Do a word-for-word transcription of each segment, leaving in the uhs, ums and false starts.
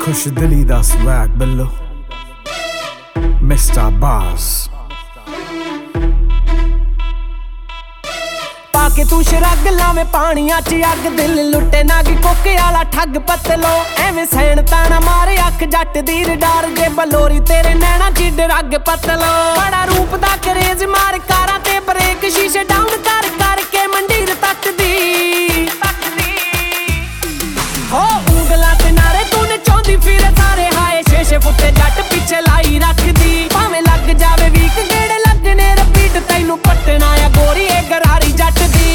खुश दिली दा स्वैग बिल्लो मिस्टर बास पाके तू शरग लावे पानिया च अग दिल लुटे नागी कोके आला ठग पतलो एवें सैन ताना मारे अख जट दी डर जे बलोरी तेरे नैना च डरग पतलो बड़ा रूप दा करेज मार कारा ते ब्रेक शीशे डाउन कर करके मंडीर तक दी हो ਉਂਗਲਾਂ ते नारे तूने चौंदी फिरे सारे हाए छे छे फुटे जट पिछे लाई रख दी भावें लग जावे वीक गेड़े लगने रिपीट तैनू पटना आ गोरी ए गरारी जट दी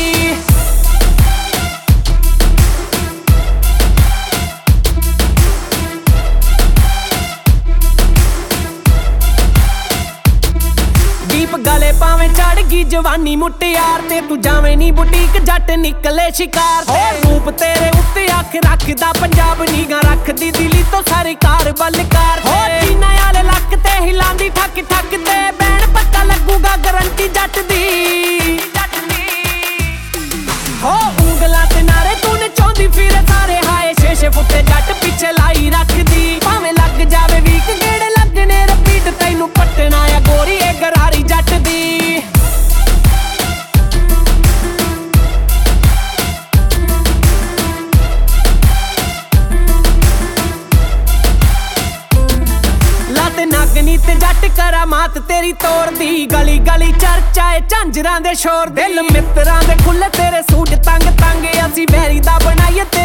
दीप गले पावे चढ़ गई जवानी मुटियार ते तू जावे नी बुटीक जट निकले शिकार ते रूप तेरे उत्ते अख रखदा पंजाब नीगा रखदी दिली तो सारी कार बलकार हो जीना वाले लक ते हिलांदी ठक ठक ते बैन पता लगूगा गारंटी जट दी हो ਉਂਗਲਾਂ ते नारे तूने चौंदी फिरे सारे हाए छे छे फुटे जट पिछे लाई रखदी भावें लग जावे वीक गेड़े लगने रिपीट तैनू पटना आ गोरी ए गरारी जट दी नागनी ते जट करामात तेरी तोड़ दी गली गली चर्चा है झांजरां दे शोर दिल मित्रां दे खुले तेरे सूट तंग तंग असी बैरी दा बनाइए